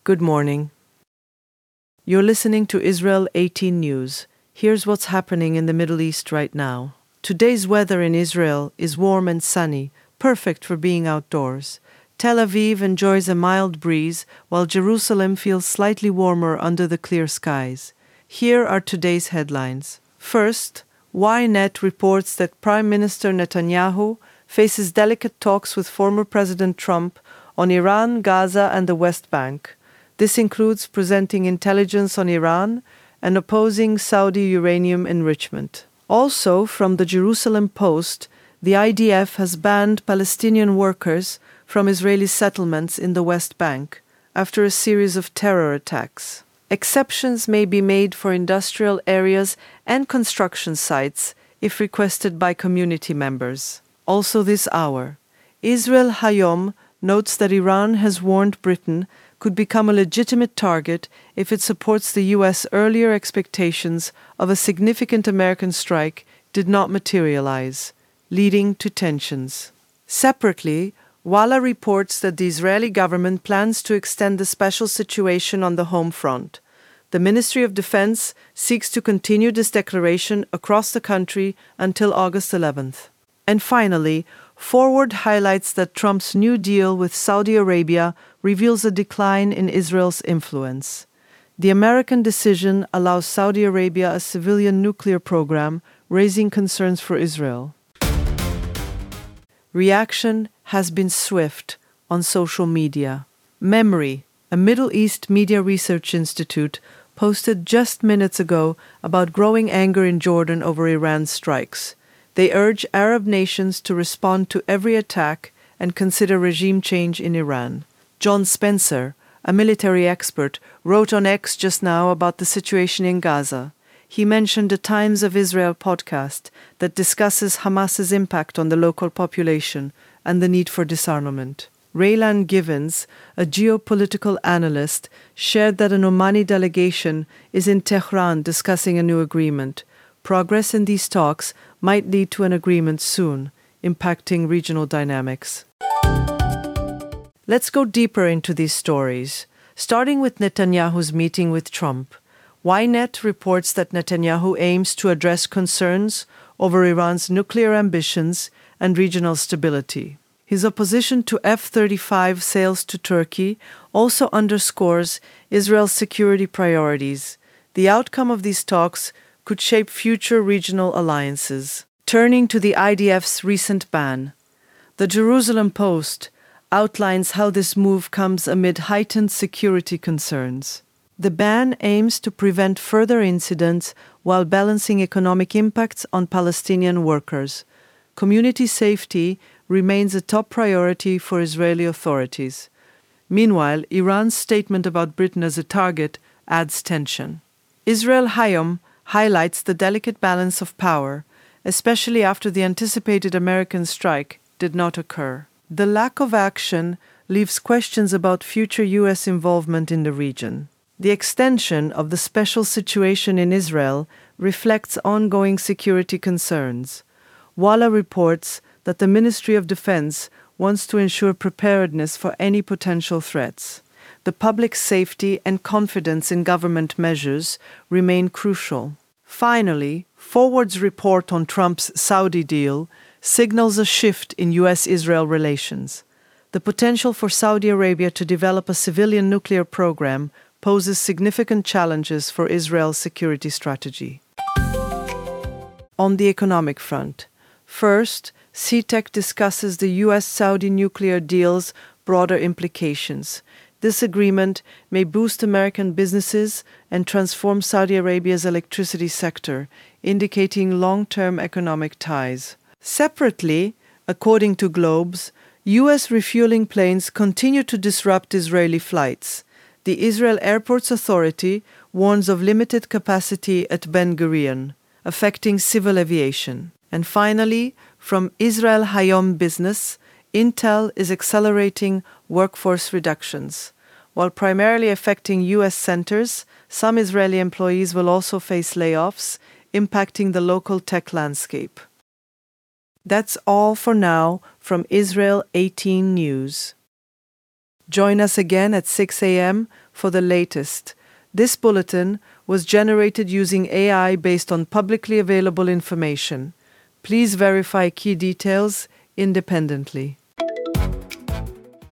Good morning. You're listening to Israel 18 News. Here's what's happening in the Middle East right now. Today's weather in Israel is warm and sunny, perfect for being outdoors. Tel Aviv enjoys a mild breeze, while Jerusalem feels slightly warmer under the clear skies. Here are today's headlines. First, Ynet reports that Prime Minister Netanyahu faces delicate talks with former President Trump on Iran, Gaza, and the West Bank. This includes presenting intelligence on Iran and opposing Saudi uranium enrichment. Also, from the Jerusalem Post, the IDF has banned Palestinian workers from Israeli settlements in the West Bank after a series of terror attacks. Exceptions may be made for industrial areas and construction sites if requested by community members. Also this hour, Israel Hayom notes that Iran has warned Britain could become a legitimate target if it supports the U.S. earlier expectations of a significant American strike did not materialize, leading to tensions. Separately, Walla reports that the Israeli government plans to extend the special situation on the home front. The Ministry of Defense seeks to continue this declaration across the country until August 11th. And finally, Forward highlights that Trump's new deal with Saudi Arabia reveals a decline in Israel's influence. The American decision allows Saudi Arabia a civilian nuclear program, raising concerns for Israel. Reaction has been swift on social media. Memory, a Middle East media research institute, posted just minutes ago about growing anger in Jordan over Iran's strikes. They urge Arab nations to respond to every attack and consider regime change in Iran. John Spencer, a military expert, wrote on X just now about the situation in Gaza. He mentioned a Times of Israel podcast that discusses Hamas's impact on the local population and the need for disarmament. Raylan Givens, a geopolitical analyst, shared that an Omani delegation is in Tehran discussing a new agreement. Progress in these talks might lead to an agreement soon, impacting regional dynamics. Let's go deeper into these stories, starting with Netanyahu's meeting with Trump. Ynet reports that Netanyahu aims to address concerns over Iran's nuclear ambitions and regional stability. His opposition to F-35 sales to Turkey also underscores Israel's security priorities. The outcome of these talks could shape future regional alliances. Turning to the IDF's recent ban, the Jerusalem Post outlines how this move comes amid heightened security concerns. The ban aims to prevent further incidents while balancing economic impacts on Palestinian workers. Community safety remains a top priority for Israeli authorities. Meanwhile, Iran's statement about Britain as a target adds tension. Israel Hayom highlights the delicate balance of power, especially after the anticipated American strike did not occur. The lack of action leaves questions about future U.S. involvement in the region. The extension of the special situation in Israel reflects ongoing security concerns. Walla reports that the Ministry of Defense wants to ensure preparedness for any potential threats. The public safety and confidence in government measures remain crucial. Finally, Forward's report on Trump's Saudi deal signals a shift in U.S.-Israel relations. The potential for Saudi Arabia to develop a civilian nuclear program poses significant challenges for Israel's security strategy. On the economic front, first, CTEC discusses the U.S.-Saudi nuclear deal's broader implications. This agreement may boost American businesses and transform Saudi Arabia's electricity sector, indicating long-term economic ties. Separately, according to Globes, U.S. refueling planes continue to disrupt Israeli flights. The Israel Airports Authority warns of limited capacity at Ben Gurion, affecting civil aviation. And finally, from Israel Hayom Business, Intel is accelerating workforce reductions. While primarily affecting U.S. centers, some Israeli employees will also face layoffs, impacting the local tech landscape. That's all for now from Israel 18 News. Join us again at 6 a.m. for the latest. This bulletin was generated using AI based on publicly available information. Please verify key details independently.